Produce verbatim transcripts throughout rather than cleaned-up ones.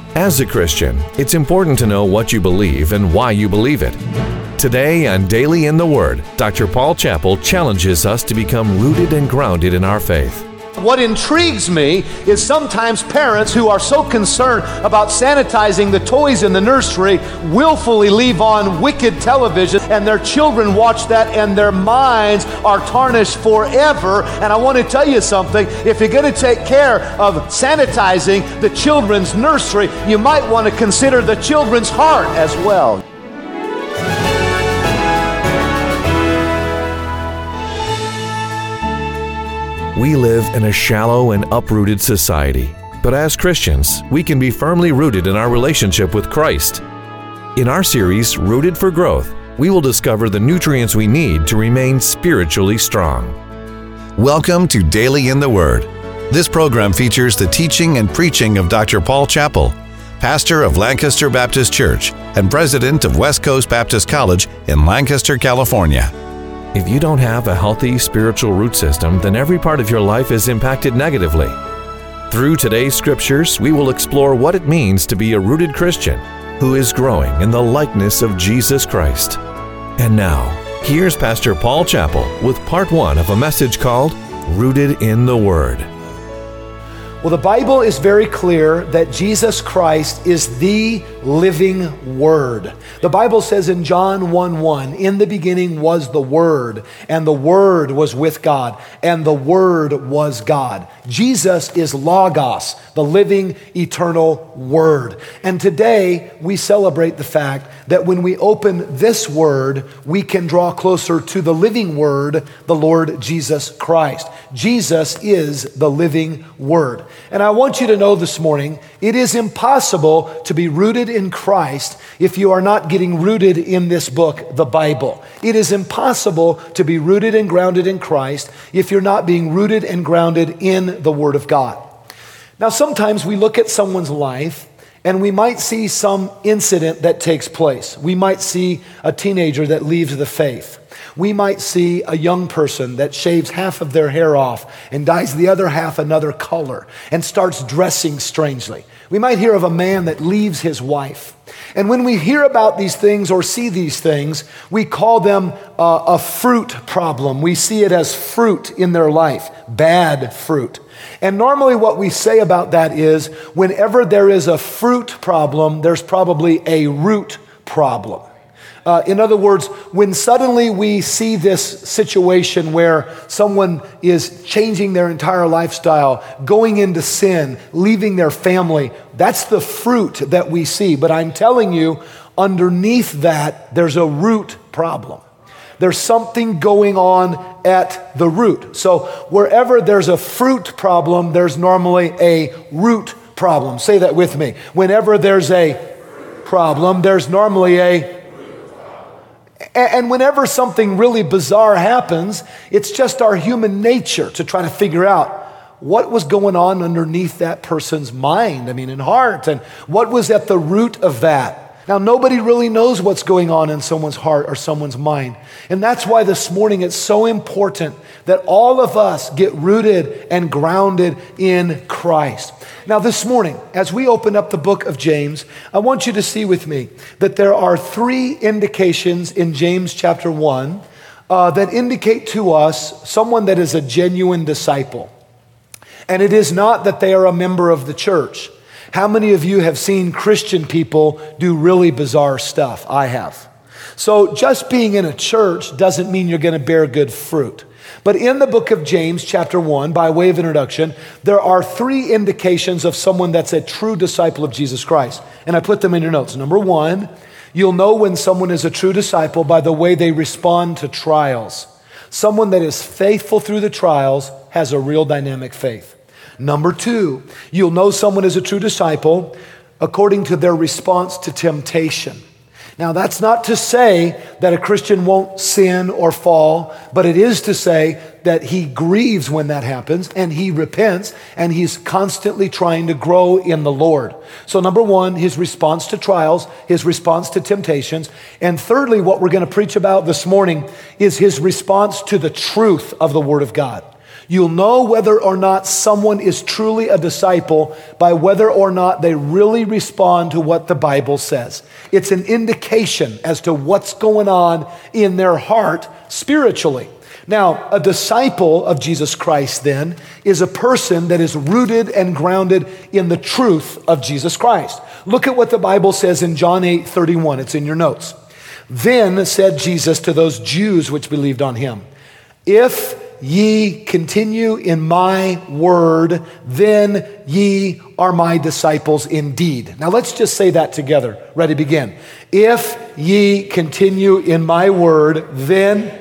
As a Christian, it's important to know what you believe and why you believe it. Today on Daily in the Word, Doctor Paul Chappell challenges us to become rooted and grounded in our faith. What intrigues me is sometimes parents who are so concerned about sanitizing the toys in the nursery willfully leave on wicked television, and their children watch that and their minds are tarnished forever. And I want to tell you something, if you're going to take care of sanitizing the children's nursery, you might want to consider the children's heart as well. We live in a shallow and uprooted society, but as Christians, we can be firmly rooted in our relationship with Christ. In our series, Rooted for Growth, we will discover the nutrients we need to remain spiritually strong. Welcome to Daily in the Word. This program features the teaching and preaching of Doctor Paul Chappell, pastor of Lancaster Baptist Church and president of West Coast Baptist College in Lancaster, California. If you don't have a healthy spiritual root system, then every part of your life is impacted negatively. Through today's scriptures, we will explore what it means to be a rooted Christian who is growing in the likeness of Jesus Christ. And now, here's Pastor Paul Chappell with part one of a message called Rooted in the Word. Well, the Bible is very clear that Jesus Christ is the living Word. The Bible says in John one one, "In the beginning was the Word, and the Word was with God, and the Word was God." Jesus is Logos, the living, eternal Word. And today we celebrate the fact that when we open this Word, we can draw closer to the living Word, the Lord Jesus Christ. Jesus is the living Word. And I want you to know this morning, it is impossible to be rooted in Christ if you are not getting rooted in this book, the Bible. It is impossible to be rooted and grounded in Christ if you're not being rooted and grounded in the Word of God. Now, sometimes we look at someone's life and we might see some incident that takes place. We might see a teenager that leaves the faith. We might see a young person that shaves half of their hair off and dyes the other half another color and starts dressing strangely. We might hear of a man that leaves his wife. And when we hear about these things or see these things, we call them uh, a fruit problem. We see it as fruit in their life, bad fruit. And normally what we say about that is whenever there is a fruit problem, there's probably a root problem. Uh, in other words, when suddenly we see this situation where someone is changing their entire lifestyle, going into sin, leaving their family, that's the fruit that we see. But I'm telling you, underneath that, there's a root problem. There's something going on at the root. So wherever there's a fruit problem, there's normally a root problem. Say that with me. Whenever there's a problem, there's normally a And whenever something really bizarre happens, it's just our human nature to try to figure out what was going on underneath that person's mind, I mean, and heart, and what was at the root of that. Now, nobody really knows what's going on in someone's heart or someone's mind. And that's why this morning it's so important that all of us get rooted and grounded in Christ. Now, this morning, as we open up the book of James, I want you to see with me that there are three indications in James chapter one uh, that indicate to us someone that is a genuine disciple. And it is not that they are a member of the church. How many of you have seen Christian people do really bizarre stuff? I have. So just being in a church doesn't mean you're going to bear good fruit. But in the book of James, chapter one, by way of introduction, there are three indications of someone that's a true disciple of Jesus Christ. And I put them in your notes. Number one, you'll know when someone is a true disciple by the way they respond to trials. Someone that is faithful through the trials has a real dynamic faith. Number two, you'll know someone is a true disciple according to their response to temptation. Now, that's not to say that a Christian won't sin or fall, but it is to say that he grieves when that happens and he repents and he's constantly trying to grow in the Lord. So number one, his response to trials, his response to temptations. And thirdly, what we're going to preach about this morning is his response to the truth of the Word of God. You'll know whether or not someone is truly a disciple by whether or not they really respond to what the Bible says. It's an indication as to what's going on in their heart spiritually. Now, a disciple of Jesus Christ then is a person that is rooted and grounded in the truth of Jesus Christ. Look at what the Bible says in John eight thirty-one. It's in your notes. Then said Jesus to those Jews which believed on him, if ye continue in my word, then ye are my disciples indeed. Now let's just say that together. Ready, begin. If ye continue in my word, then...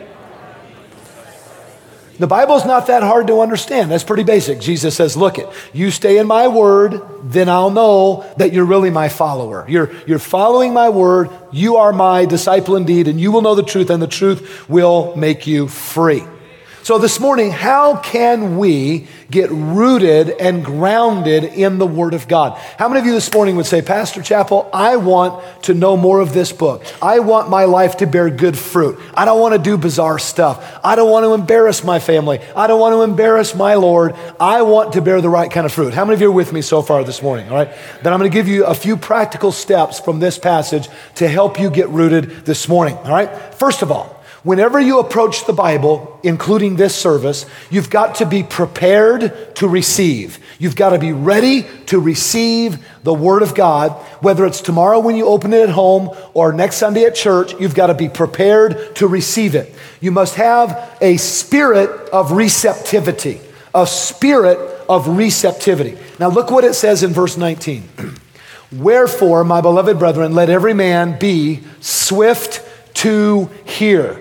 The Bible's not that hard to understand. That's pretty basic. Jesus says, look it, you stay in my word, then I'll know that you're really my follower. You're, you're following my word. You are my disciple indeed, and you will know the truth, and the truth will make you free. So this morning, how can we get rooted and grounded in the Word of God? How many of you this morning would say, Pastor Chappell, I want to know more of this book. I want my life to bear good fruit. I don't want to do bizarre stuff. I don't want to embarrass my family. I don't want to embarrass my Lord. I want to bear the right kind of fruit. How many of you are with me so far this morning? All right. Then I'm going to give you a few practical steps from this passage to help you get rooted this morning. All right. First of all, whenever you approach the Bible, including this service, you've got to be prepared to receive. You've got to be ready to receive the Word of God. Whether it's tomorrow when you open it at home or next Sunday at church, you've got to be prepared to receive it. You must have a spirit of receptivity, a spirit of receptivity. Now look what it says in verse nineteen. Wherefore, my beloved brethren, let every man be swift to hear.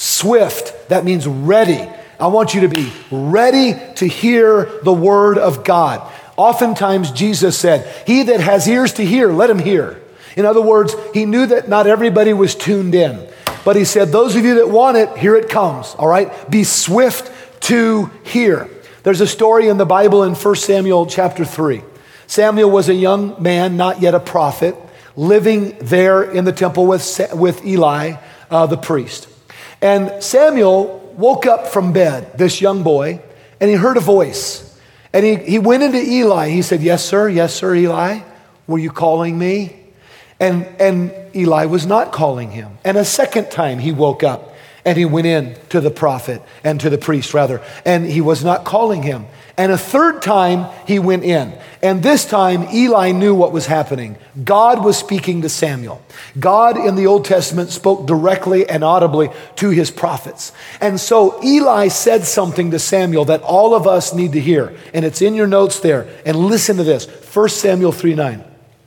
Swift, that means ready. I want you to be ready to hear the word of God. Oftentimes Jesus said, he that has ears to hear, let him hear. In other words, he knew that not everybody was tuned in. But he said, those of you that want it, here it comes, all right? Be swift to hear. There's a story in the Bible in First Samuel chapter three. Samuel was a young man, not yet a prophet, living there in the temple with, with Eli, uh, the priest. And Samuel woke up from bed, this young boy, and he heard a voice. And he, he went into Eli. He said, yes, sir. Yes, sir, Eli. Were you calling me? And, and Eli was not calling him. And a second time he woke up and he went in to the prophet and to the priest rather, and he was not calling him. And a third time he went in. And this time Eli knew what was happening. God was speaking to Samuel. God in the Old Testament spoke directly and audibly to his prophets. And so Eli said something to Samuel that all of us need to hear. And it's in your notes there. And listen to this. First Samuel three nine.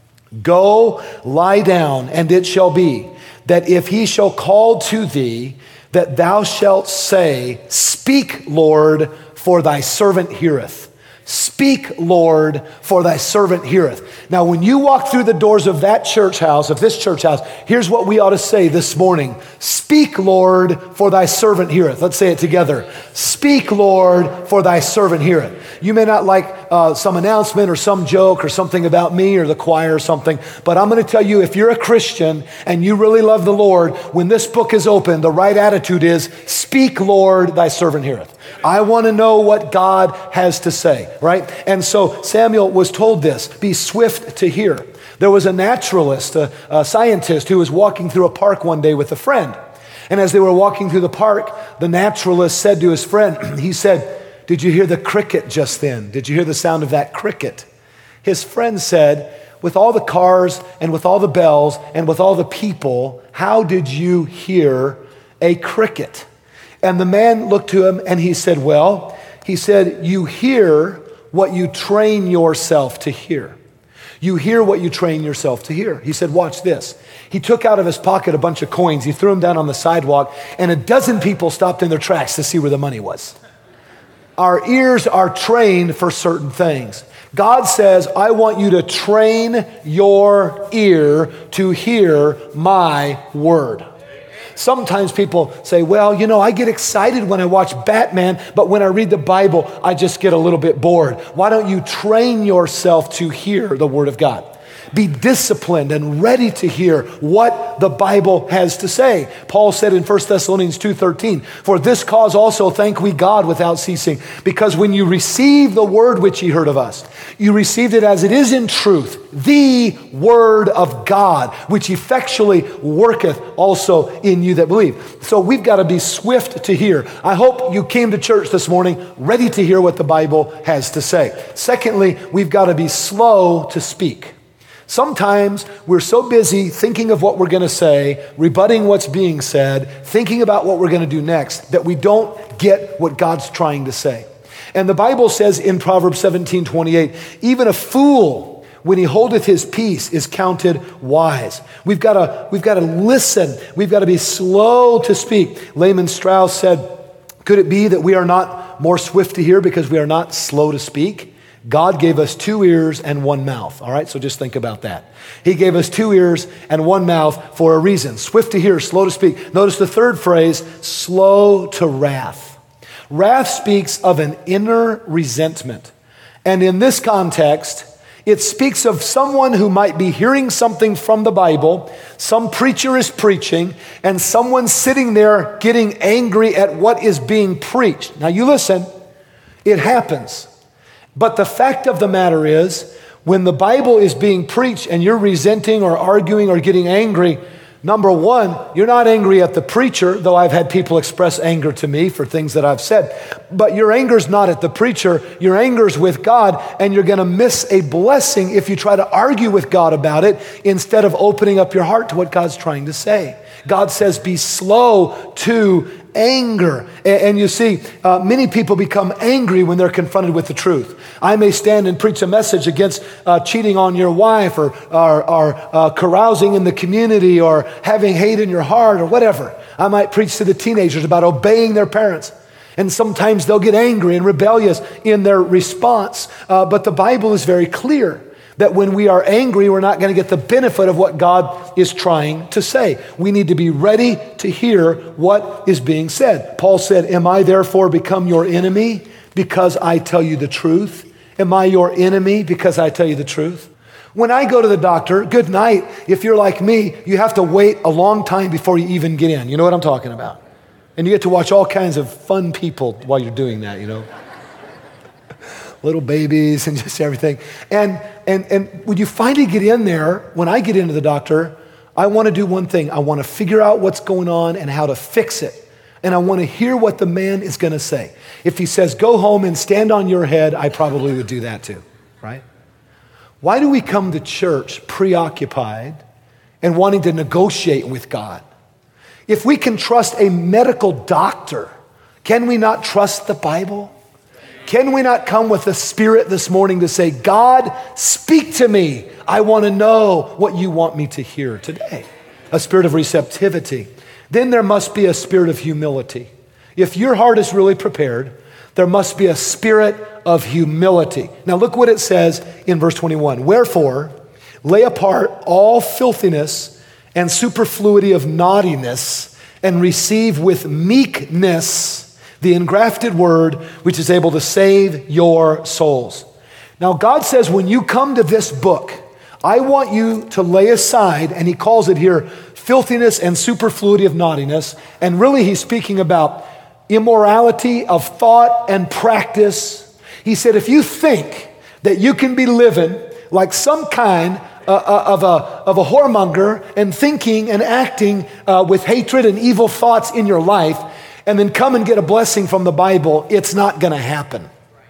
Go lie down, and it shall be that if he shall call to thee, that thou shalt say, speak, Lord, for thy servant heareth. Speak, Lord, for thy servant heareth. Now, when you walk through the doors of that church house, of this church house, here's what we ought to say this morning. Speak, Lord, for thy servant heareth. Let's say it together. Speak, Lord, for thy servant heareth. You may not like uh, some announcement or some joke or something about me or the choir or something, but I'm going to tell you, if you're a Christian and you really love the Lord, when this book is open, the right attitude is, speak, Lord, thy servant heareth. I want to know what God has to say, right? And so Samuel was told this, be swift to hear. There was a naturalist, a, a scientist who was walking through a park one day with a friend. And as they were walking through the park, the naturalist said to his friend, he said, did you hear the cricket just then? Did you hear the sound of that cricket? His friend said, with all the cars and with all the bells and with all the people, how did you hear a cricket? And the man looked to him and he said, well, he said, you hear what you train yourself to hear. You hear what you train yourself to hear. He said, watch this. He took out of his pocket a bunch of coins. He threw them down on the sidewalk, and a dozen people stopped in their tracks to see where the money was. Our ears are trained for certain things. God says, I want you to train your ear to hear my word. Sometimes people say, well, you know, I get excited when I watch Batman, but when I read the Bible, I just get a little bit bored. Why don't you train yourself to hear the word of God? Be disciplined and ready to hear what the Bible has to say. Paul said in First Thessalonians two thirteen, for this cause also thank we God without ceasing, because when you receive the word which ye heard of us, you received it as it is in truth, the word of God, which effectually worketh also in you that believe. So we've got to be swift to hear. I hope you came to church this morning ready to hear what the Bible has to say. Secondly, we've got to be slow to speak. Sometimes we're so busy thinking of what we're going to say, rebutting what's being said, thinking about what we're going to do next, that we don't get what God's trying to say. And the Bible says in Proverbs seventeen twenty-eight, even a fool, when he holdeth his peace, is counted wise. We've got to, we've got to listen. We've got to be slow to speak. Lehman Strauss said, could it be that we are not more swift to hear because we are not slow to speak? God gave us two ears and one mouth. All right, so just think about that. He gave us two ears and one mouth for a reason. Swift to hear, slow to speak. Notice the third phrase, slow to wrath. Wrath speaks of an inner resentment. And in this context, it speaks of someone who might be hearing something from the Bible, some preacher is preaching, and someone sitting there getting angry at what is being preached. Now you listen, it happens. But the fact of the matter is, when the Bible is being preached and you're resenting or arguing or getting angry, number one, you're not angry at the preacher, though I've had people express anger to me for things that I've said. But your anger's not at the preacher, your anger's with God, and you're gonna miss a blessing if you try to argue with God about it instead of opening up your heart to what God's trying to say. God says, be slow to anger. And you see, uh, many people become angry when they're confronted with the truth. I may stand and preach a message against uh, cheating on your wife or, or, or uh, carousing in the community or having hate in your heart or whatever. I might preach to the teenagers about obeying their parents. And sometimes they'll get angry and rebellious in their response. Uh, but the Bible is very clear that when we are angry, we're not going to get the benefit of what God is trying to say. We need to be ready to hear what is being said. Paul said, am I therefore become your enemy because I tell you the truth? Am I your enemy because I tell you the truth? When I go to the doctor, good night. If you're like me, you have to wait a long time before you even get in. You know what I'm talking about? And you get to watch all kinds of fun people while you're doing that, you know. Little babies and just everything. And, and, and when you finally get in there, when I get into the doctor, I want to do one thing. I want to figure out what's going on and how to fix it. And I want to hear what the man is going to say. If he says, go home and stand on your head, I probably would do that too, right? Why do we come to church preoccupied and wanting to negotiate with God? If we can trust a medical doctor, can we not trust the Bible? Can we not come with a spirit this morning to say, God, speak to me. I want to know what you want me to hear today. A spirit of receptivity. Then there must be a spirit of humility. If your heart is really prepared, there must be a spirit of humility. Now look what it says in verse twenty-one. Wherefore, lay apart all filthiness and superfluity of naughtiness, and receive with meekness the engrafted word, which is able to save your souls. Now, God says, when you come to this book, I want you to lay aside, and he calls it here, filthiness and superfluity of naughtiness. And really, he's speaking about immorality of thought and practice. He said, if you think that you can be living like some kind uh, of, a, of a whoremonger and thinking and acting uh, with hatred and evil thoughts in your life, and then come and get a blessing from the Bible, it's not going to happen.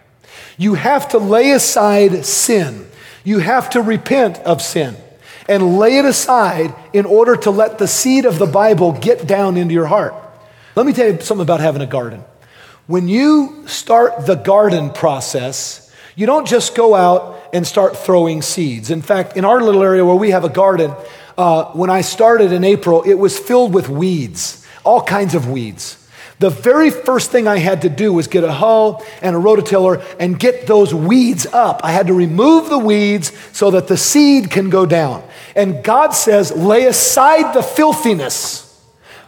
You have to lay aside sin. You have to repent of sin and lay it aside in order to let the seed of the Bible get down into your heart. Let me tell you something about having a garden. When you start the garden process, you don't just go out and start throwing seeds. In fact, in our little area where we have a garden, uh, when I started in April, it was filled with weeds, all kinds of weeds. The very first thing I had to do was get a hoe and a rototiller and get those weeds up. I had to remove the weeds so that the seed can go down. And God says, lay aside the filthiness.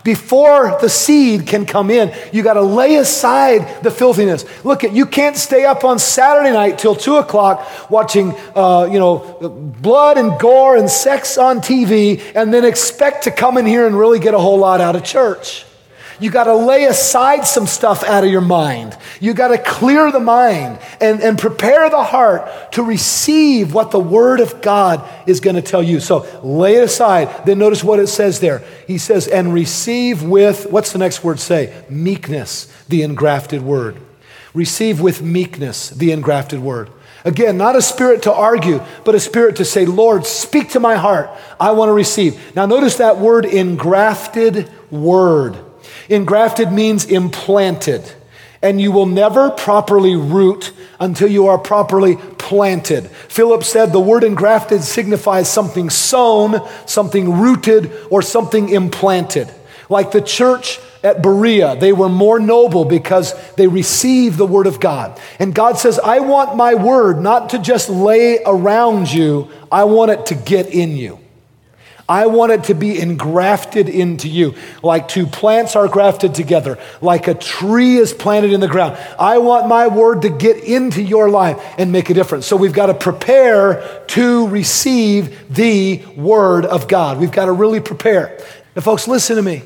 Before the seed can come in, you got to lay aside the filthiness. Look, at you can't stay up on Saturday night till two o'clock watching, uh, you know, blood and gore and sex on T V, and then expect to come in here and really get a whole lot out of church. You got to lay aside some stuff out of your mind. You got to clear the mind and, and prepare the heart to receive what the Word of God is going to tell you. So lay it aside. Then notice what it says there. He says, and receive with, what's the next word say? Meekness, the engrafted Word. Receive with meekness, the engrafted Word. Again, not a spirit to argue, but a spirit to say, Lord, speak to my heart. I want to receive. Now notice that word, engrafted Word. Engrafted means implanted, and you will never properly root until you are properly planted. Philip said the word engrafted signifies something sown, something rooted, or something implanted. Like the church at Berea, they were more noble because they received the word of God. And God says, I want my word not to just lay around you, I want it to get in you. I want it to be engrafted into you, like two plants are grafted together, like a tree is planted in the ground. I want my word to get into your life and make a difference. So we've got to prepare to receive the word of God. We've got to really prepare. Now, folks, listen to me.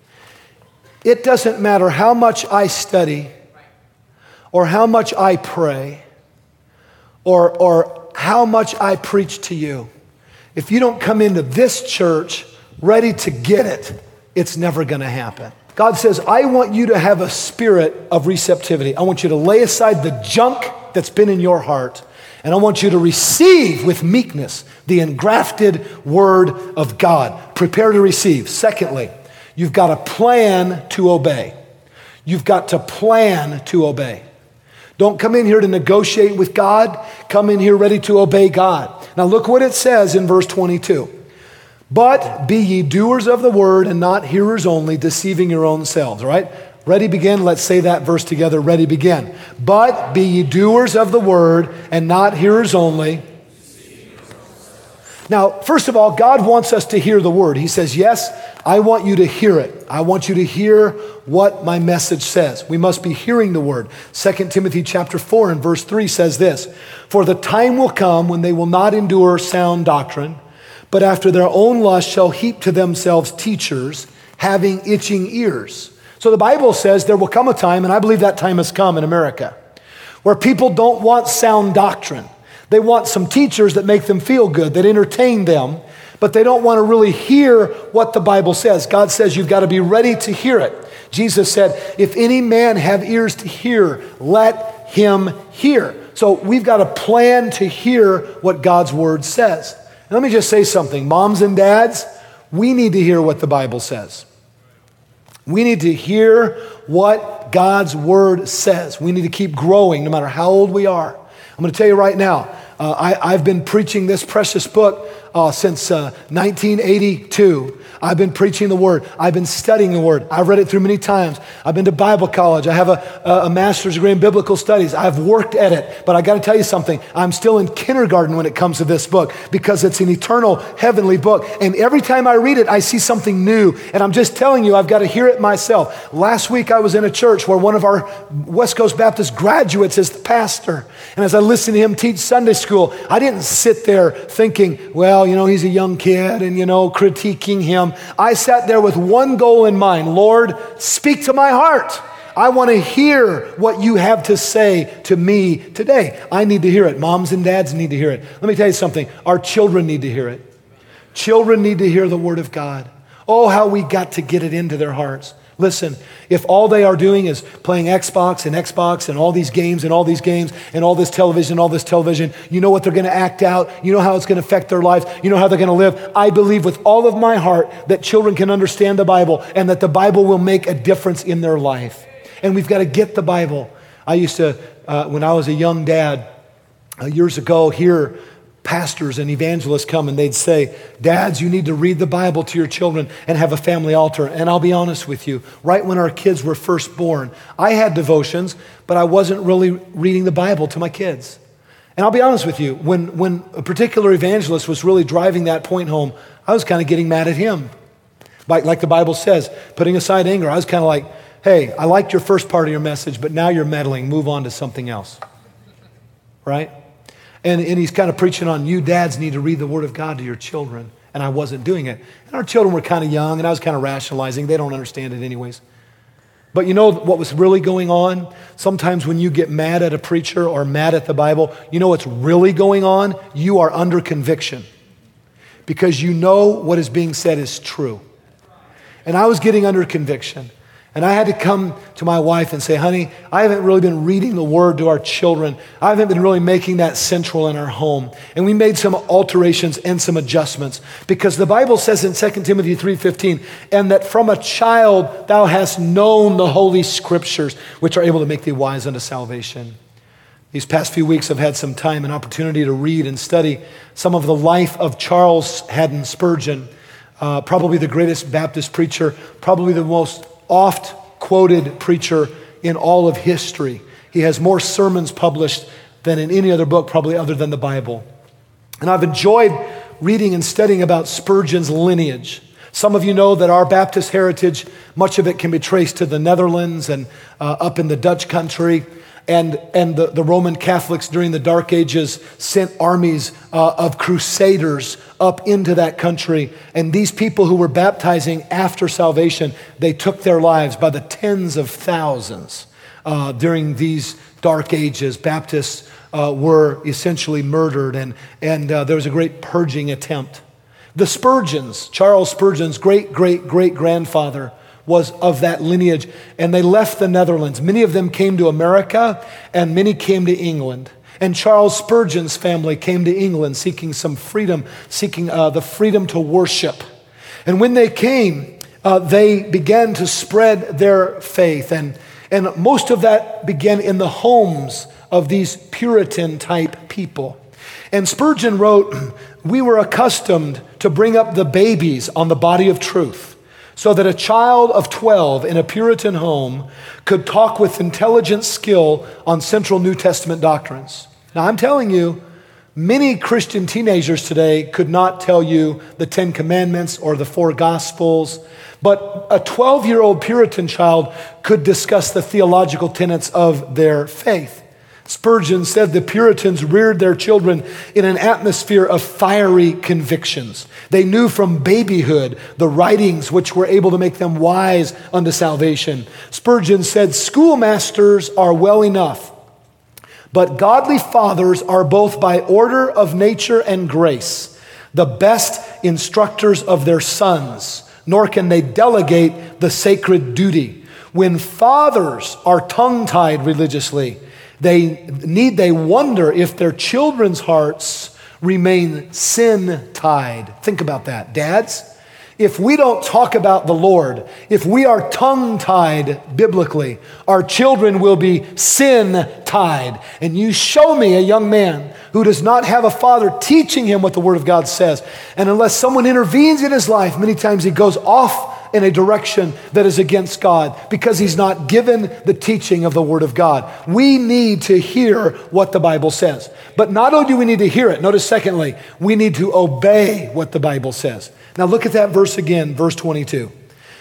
It doesn't matter how much I study or how much I pray or, or how much I preach to you. If you don't come into this church ready to get it, it's never going to happen. God says, I want you to have a spirit of receptivity. I want you to lay aside the junk that's been in your heart, and I want you to receive with meekness the engrafted word of God. Prepare to receive. Secondly, you've got to plan to obey. You've got to plan to obey. Don't come in here to negotiate with God. Come in here ready to obey God. Now look what it says in verse twenty-two. But be ye doers of the word and not hearers only, deceiving your own selves. All right? Ready, begin. Let's say that verse together. Ready, begin. But be ye doers of the word and not hearers only. Now, first of all, God wants us to hear the word. He says, yes, I want you to hear it. I want you to hear what my message says. We must be hearing the word. Second Timothy chapter four and verse three says this, for the time will come when they will not endure sound doctrine, but after their own lust shall heap to themselves teachers having itching ears. So the Bible says there will come a time, and I believe that time has come in America, where people don't want sound doctrine. They want some teachers that make them feel good, that entertain them, but they don't want to really hear what the Bible says. God says you've got to be ready to hear it. Jesus said, if any man have ears to hear, let him hear. So we've got to plan to hear what God's word says. And let me just say something. Moms and dads, we need to hear what the Bible says. We need to hear what God's word says. We need to keep growing no matter how old we are. I'm going to tell you right now, uh, I, I've been preaching this precious book uh, since uh, nineteen eighty-two. I've been preaching the word. I've been studying the word. I've read it through many times. I've been to Bible college. I have a, a master's degree in biblical studies. I've worked at it. But I got to tell you something. I'm still in kindergarten when it comes to this book because it's an eternal heavenly book. And every time I read it, I see something new. And I'm just telling you, I've got to hear it myself. Last week, I was in a church where one of our West Coast Baptist graduates is the pastor. And as I listened to him teach Sunday school, I didn't sit there thinking, well, you know, he's a young kid and, you know, critiquing him. I sat there with one goal in mind. Lord, speak to my heart. I want to hear what you have to say to me today. I need to hear it. Moms and dads need to hear it. Let me tell you something. Our children need to hear it. Children need to hear the word of God. Oh, how we got to get it into their hearts. Listen, if all they are doing is playing Xbox and Xbox and all these games and all these games and all this television and all this television, you know what they're going to act out. You know how it's going to affect their lives. You know how they're going to live. I believe with all of my heart that children can understand the Bible and that the Bible will make a difference in their life. And we've got to get the Bible. I used to, uh, when I was a young dad, uh, years ago, hear pastors and evangelists come and they'd say, dads, you need to read the Bible to your children and have a family altar. And I'll be honest with you, right when our kids were first born, I had devotions, but I wasn't really reading the Bible to my kids. And I'll be honest with you, when, when a particular evangelist was really driving that point home, I was kind of getting mad at him. Like, like the Bible says, putting aside anger, I was kind of like, hey, I liked your first part of your message, but now you're meddling. Move on to something else. Right? And, and he's kind of preaching on you dads need to read the Word of God to your children. And I wasn't doing it. And our children were kind of young, and I was kind of rationalizing. They don't understand it anyways. But you know what was really going on? Sometimes when you get mad at a preacher or mad at the Bible, you know what's really going on? You are under conviction because you know what is being said is true. And I was getting under conviction. And I had to come to my wife and say, honey, I haven't really been reading the Word to our children. I haven't been really making that central in our home. And we made some alterations and some adjustments because the Bible says in Second Timothy three fifteen, and that from a child thou hast known the Holy Scriptures, which are able to make thee wise unto salvation. These past few weeks I've had some time and opportunity to read and study some of the life of Charles Haddon Spurgeon, uh, probably the greatest Baptist preacher, probably the most oft-quoted preacher in all of history. He has more sermons published than in any other book, probably other than the Bible. And I've enjoyed reading and studying about Spurgeon's lineage. Some of you know that our Baptist heritage, much of it can be traced to the Netherlands and uh, up in the Dutch country. And, and the, the Roman Catholics during the Dark Ages sent armies uh, of crusaders up into that country. And these people who were baptizing after salvation, they took their lives by the tens of thousands uh, during these Dark Ages. Baptists uh, were essentially murdered, and, and uh, there was a great purging attempt. The Spurgeons, Charles Spurgeon's great, great, great grandfather, was of that lineage, and they left the Netherlands. Many of them came to America, and many came to England. And Charles Spurgeon's family came to England seeking some freedom, seeking uh, the freedom to worship. And when they came, uh, they began to spread their faith, and, and most of that began in the homes of these Puritan-type people. And Spurgeon wrote, we were accustomed to bring up the babies on the body of truth, so that a child of twelve in a Puritan home could talk with intelligent skill on central New Testament doctrines. Now, I'm telling you, many Christian teenagers today could not tell you the Ten Commandments or the four Gospels, but a twelve-year-old Puritan child could discuss the theological tenets of their faith. Spurgeon said the Puritans reared their children in an atmosphere of fiery convictions. They knew from babyhood the writings which were able to make them wise unto salvation. Spurgeon said, schoolmasters are well enough, but godly fathers are both by order of nature and grace the best instructors of their sons, nor can they delegate the sacred duty. When fathers are tongue-tied religiously, They need they wonder if their children's hearts remain sin-tied. Think about that, dads. If we don't talk about the Lord, if we are tongue-tied biblically, our children will be sin-tied. And you show me a young man who does not have a father teaching him what the Word of God says. And unless someone intervenes in his life, many times he goes off in a direction that is against God because he's not given the teaching of the Word of God. We need to hear what the Bible says. But not only do we need to hear it, notice secondly, we need to obey what the Bible says. Now look at that verse again, verse twenty-two.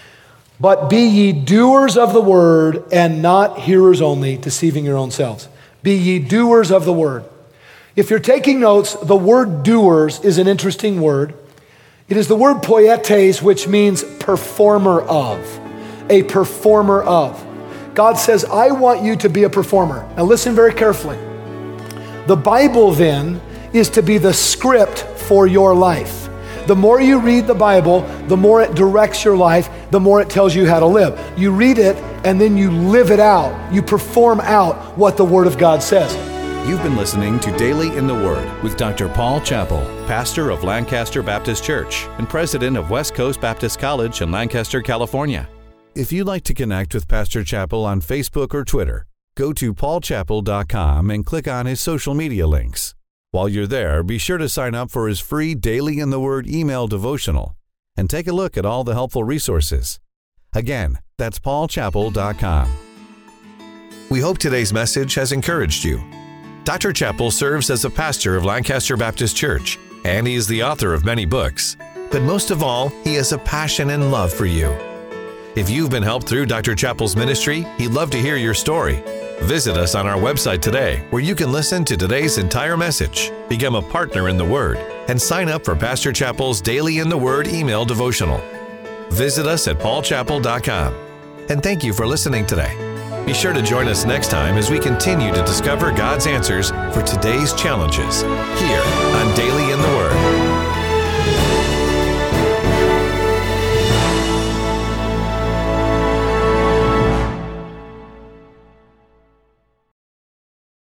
But be ye doers of the word and not hearers only, deceiving your own selves. Be ye doers of the word. If you're taking notes, the word doers is an interesting word. It is the word poietes, which means performer of, a performer of. God says, I want you to be a performer. Now listen very carefully. The Bible then is to be the script for your life. The more you read the Bible, the more it directs your life, the more it tells you how to live. You read it and then you live it out. You perform out what the Word of God says. You've been listening to Daily in the Word with Doctor Paul Chappell, pastor of Lancaster Baptist Church and president of West Coast Baptist College in Lancaster, California. If you'd like to connect with Pastor Chappell on Facebook or Twitter, go to paul chappell dot com and click on his social media links. While you're there, be sure to sign up for his free Daily in the Word email devotional and take a look at all the helpful resources. Again, that's paul chappell dot com. We hope today's message has encouraged you. Doctor Chappell serves as a pastor of Lancaster Baptist Church, and he is the author of many books. but most of all, He has a passion and love for you. If you've been helped through Doctor Chappell's ministry, he'd love to hear your story. Visit us on our website today, where you can listen to today's entire message, become a partner in the Word, and sign up for Pastor Chappell's Daily in the Word email devotional. Visit us at paul chappell dot com. And thank you for listening today. Be sure to join us next time as we continue to discover God's answers for today's challenges here on Daily